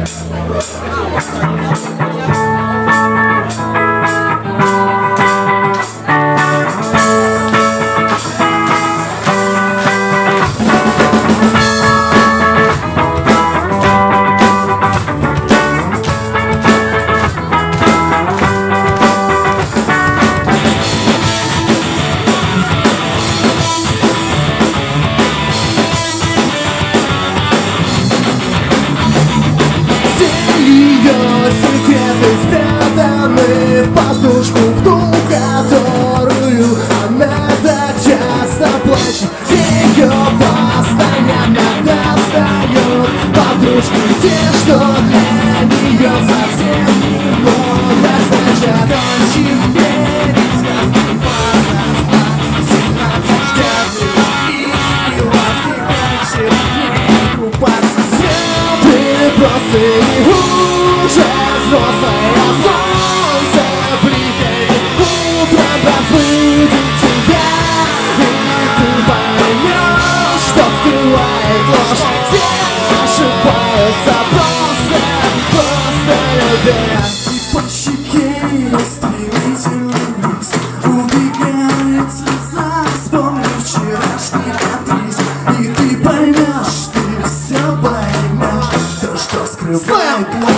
Спрятаны в подушку, в ту, которую она так часто плачет. Ее постоянно достает подружки, те, что для нее совсем немного значат. Кончик перед сказкой подошла, 17 ждет и ласки дальше не купаться. Ты просто не уже взрослая, солнце пригреет, утром разбудит тебя, и ты поймешь, что скрывает ложь. Все ошибаются, просто любя. И по щеке стремительно вниз убегает слеза, вспомнив вчерашний каприз. И ты поймешь, ты все поймешь, то, что скрывает ложь.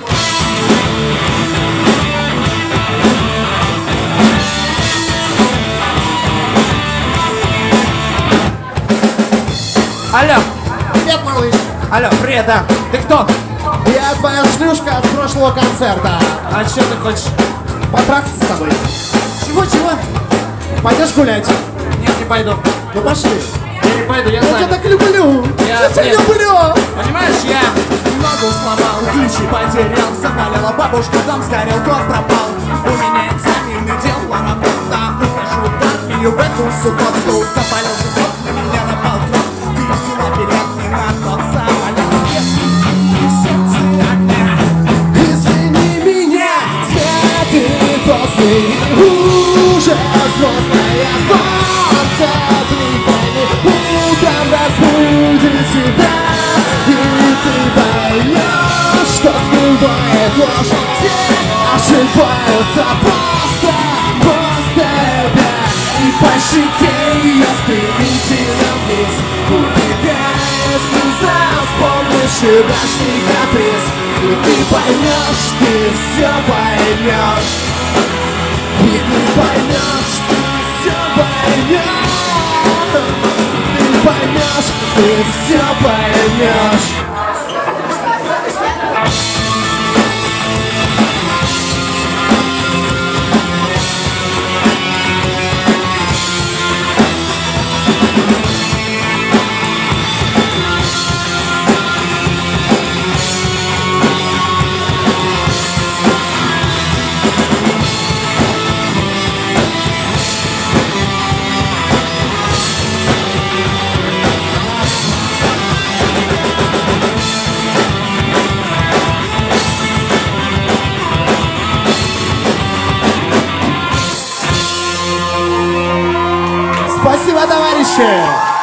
Алло! Привет, малыш! Алло, привет, да! Ты кто? Я твоя шлюшка с прошлого концерта. А что ты хочешь? Потрахаться с тобой. Чего? Пойдешь гулять? Нет, не пойду. Ну пошли. Я не пойду, я Я тебя знаю. так люблю. Я тебя нет. люблю. Понимаешь, я Ногу сломал, ключи потерял, заболела бабушка, дом сгорел, кот пропал. У меня экзамены, дела работа. Ухожу в армию в эту субботу. Заболел живот, на меня напал крот. Ты взяла билет не на тот самолет. И сердце огня. Извини меня, ты после уже взрослая, солнце припали, утром разбудит тебя. И ты поймешь, что скрывает ложь. Все ошибаются, просто любя. И по щеке ее стремительно вниз убегает слеза, вспомнишь вчерашний каприз. И ты поймешь, ты все поймешь. И ты поймешь, ты все поймешь. Ты поймешь, ты все поймешь. Спасибо, товарищи!